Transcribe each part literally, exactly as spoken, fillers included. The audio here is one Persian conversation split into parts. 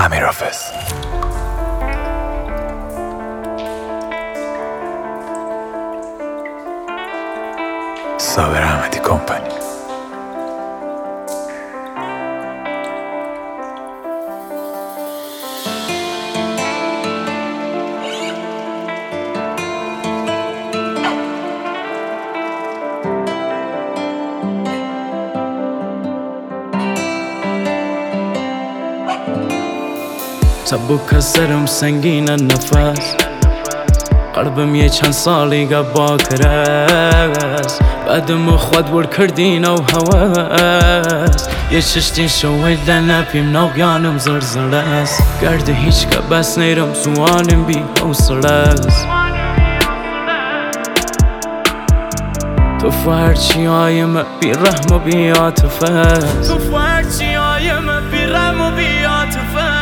امیر حافظ. صابر احمدی کمپانی. سبک از سرم سنگین نفس، قلبم یه چند سالی گبا کرس، بعدم خود بر کردین و هواس، یه چشتین شوی لنپیم ناگیانم زرزرس، گرده هیچ که بس نیرم سوانم بی حوصلس. تو فرچی آیم بی رحم و بی عاطفت، تو فرچی آیم بی رحم و بی عاطفت.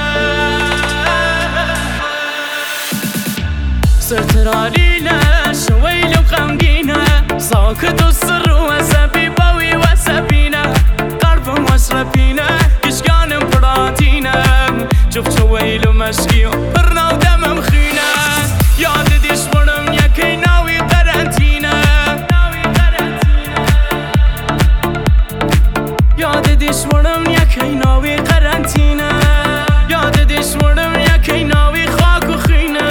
سرترالينا شويل وغمقينا، ساكت السر وسبي بوي وسبينا، قلب واشربينا كشكان براتينا، شوف شويل ومشكي برنا ودم مخينا، ياد ديش برم يكي ناوي قرنتينا، ياد ديش برم يكي ناوي قرنتينا، ياد ديش برم يكي ناوي خاك وخينا.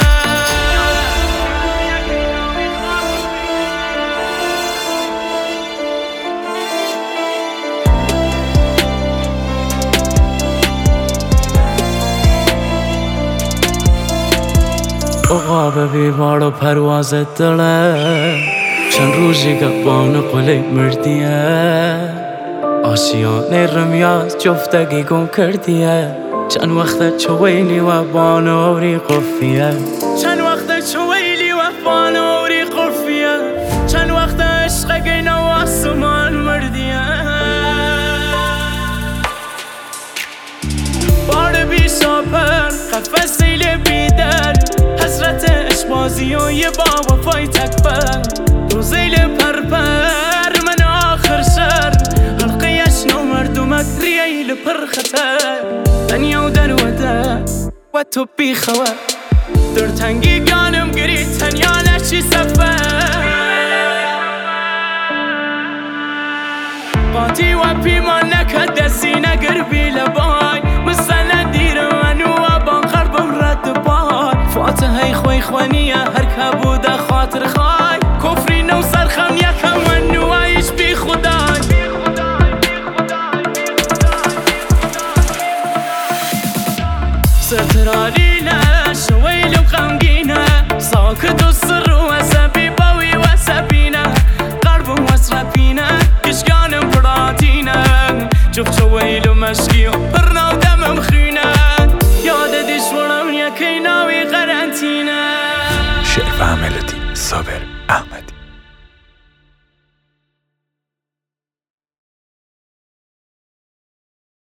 عقاب بیوار و پرواز دله، چند روزی گبان قلی مردیه، آسیانه رمیاز جفتگی گم کردیه، چند وقت چویلی و بانوری قفیه، چند وقت چویلی و بانوری قفیه، چند وقت عشق گین و آسمان مردیه. بار بی شاپر قفصیل بیدر، حسرت اشبازی و یه با وفای تکبر، روزیل پرپر من آخر شر، حلقیش نو مردمک رییل پر خطر، دنیا و در وده و تو بی خواه، در تنگی گانم گری تنیا نشی سفر، قاتی و پیمان نکد دستی نگر بی لبای، مثلا دیر منو و بان قربم رد بای، فاتحه خوی خوانیه هر کبوده خاطر خای، کفری نو سرخم یکم منو ایش بی خدای. سرترالينا شويل وغمقينا، ساكت السر وسبي بوي وسبينا، قلب واسربينا كشكان براتينا، شوف شويل ومشكي برنا ودم مخينا، ياد ديش ورم يكي ناوي قرنتينا. شعر و ملودی صابر.